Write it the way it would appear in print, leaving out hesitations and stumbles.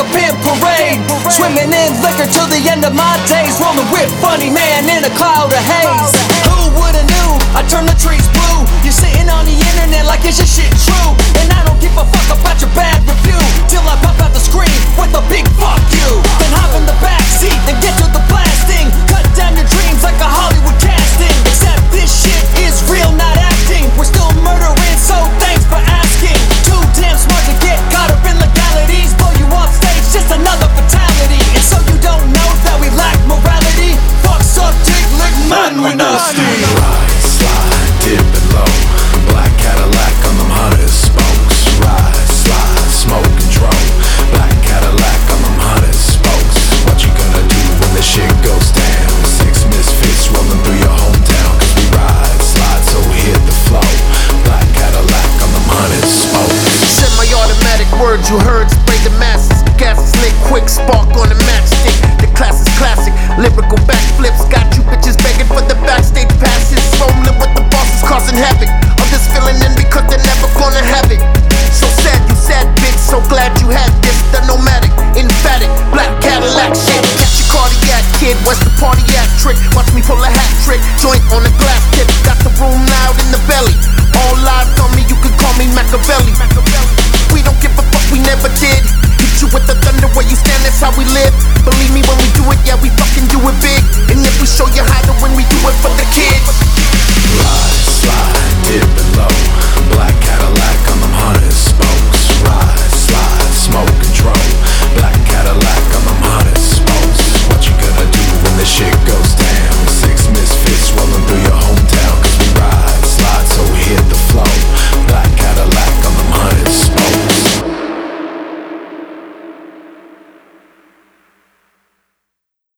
a pimp parade. Swimming in liquor till the end of my days. Rolling with Funny Man in a cloud of haze. Who would've knew I turned the trees blue? You're sitting on the internet like is your shit true? And I don't give a fuck about your bad review till I pop out the screen with a big fuck you. Then hop in the backseat and get to the blasting. Cut down your dreams like a Hollywood casting. Except this shit is real, not acting. We're still murdering, so thanks for asking. Too damn smart to get caught up in legalities. Blow you off stage, just another fatality. And so you don't know that we lack morality. Fucks up, dick, lick, man, we nasty. Ride, slide, dip and low. Black Cadillac on them hottest spokes. Ride, slide, smoke and drone. Black Cadillac on them hottest spokes. What you gonna do when the shit goes down? Six misfits rolling through your hometown. Cause we ride, slide, so we hit the flow. Black Cadillac on them hottest spokes. Semi-automatic words you heard spray the masses. Gas is lit quick, spark on the matchstick. The class is classic, lyrical backflips. Got you bitches begging for the backstage passes. Rolling with the bosses causing havoc. Others filling in because they're never gonna have it. So sad, you sad bitch, so glad you had this. The nomadic, emphatic, black Cadillac shit. Catch your cardiac kid, where's the party at trick? Watch me pull a hat trick, joint on a glass tip. Got the room loud in the belly. All live on me, you can call me Machiavelli. We don't give a fuck, we never did. Hit you with the thunder where you stand, that's how we live.